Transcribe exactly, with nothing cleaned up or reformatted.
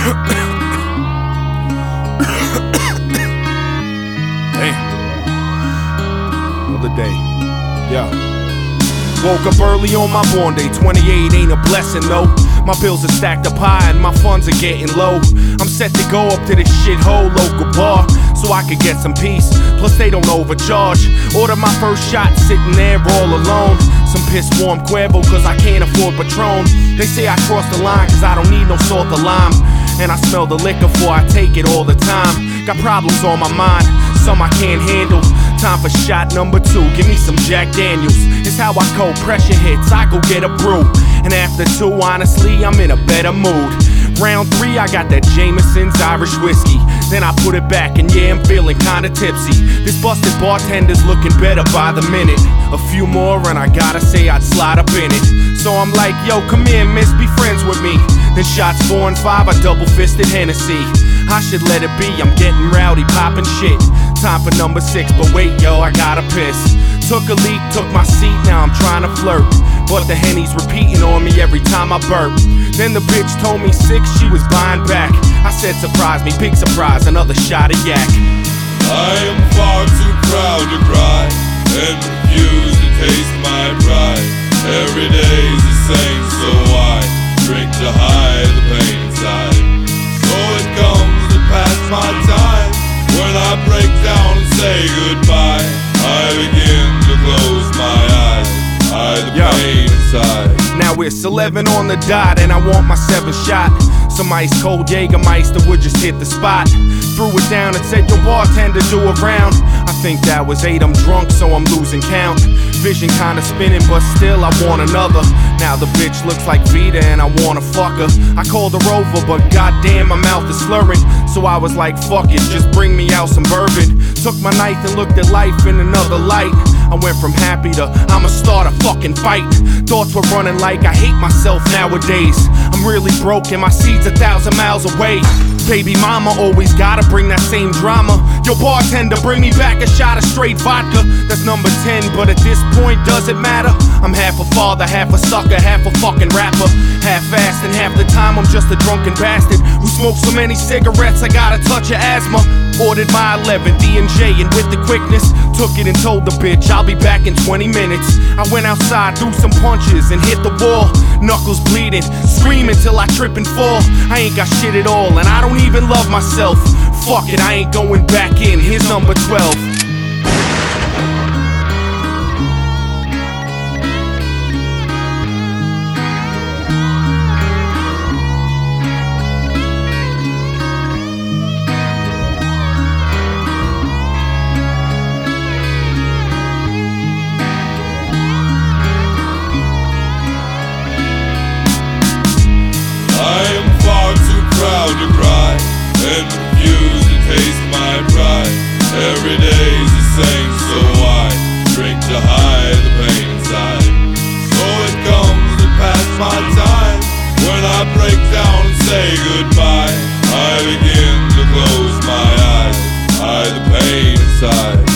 Damn. Another day. Yeah. Woke up early on my born day. twenty-eight ain't a blessing though. My bills are stacked up high and my funds are getting low. I'm set to go up to this shithole local bar so I could get some peace. Plus they don't overcharge. Order my first shot sitting there all alone. Some piss warm Cuervo cause I can't afford Patron. They say I crossed the line cause I don't need no salt or lime. And I smell the liquor before I take it all the time. Got problems on my mind, some I can't handle. Time for shot number two, give me some Jack Daniels. It's how I cold pressure hits, I go get a brew. And after two, honestly, I'm in a better mood. Round three, I got that Jameson's Irish whiskey. Then I put it back and yeah, I'm feeling kinda tipsy. This busted bartender's looking better by the minute. A few more and I gotta say I'd slide up in it. So I'm like, yo, come here, miss, be friends with me. Then shots four and five, I double-fisted Hennessy. I should let it be, I'm getting rowdy, popping shit. Time for number six, but wait, yo, I gotta piss. Took a leak, took my seat, now I'm trying to flirt. But the Henny's repeating on me every time I burp. Then the bitch told me six, she was buying back. I said surprise me, big surprise, another shot of yak. I am far too proud to cry and refuse to taste my pride. Every day's the same, so I drink to hide the pain inside. So it comes to pass my time. When I break down and say goodbye, I begin to close my eyes. I the Yo. pain inside. Now it's eleven on the dot and I want my seventh shot. Some ice cold Jägermeister would just hit the spot. Threw it down and said, yo bartender, do a round. I think that was eight, I'm drunk so I'm losing count. Vision kinda spinning but still I want another. Now the bitch looks like Vita and I wanna fuck her. I called her over but goddamn my mouth is slurring. So I was like fuck it, just bring me out some bourbon. Took my knife and looked at life in another light. I went from happy to I'ma start a fucking fight. Thoughts were running like I hate myself nowadays. I'm really broke and my seat's a thousand miles away. Baby mama always gotta bring that same drama. Yo bartender, bring me back a shot of straight vodka. That's number ten, but at this point does it matter? I'm half a father, half a sucker, half a fucking rapper. Half-assed and half the time I'm just a drunken bastard who smokes so many cigarettes I got a touch of asthma. Ordered my eleven D and J and with the quickness took it and told the bitch I'll be back in twenty minutes. I went outside, threw some punches and hit the wall. Knuckles bleeding, screaming till I trip and fall. I ain't got shit at all and I don't even love myself. Fuck it, I ain't going back in, here's number twelve. To cry and refuse to taste my pride. Every day's the same, so I drink to hide the pain inside. So it comes to pass my time. When I break down and say goodbye, I begin to close my eyes. Hide the pain inside.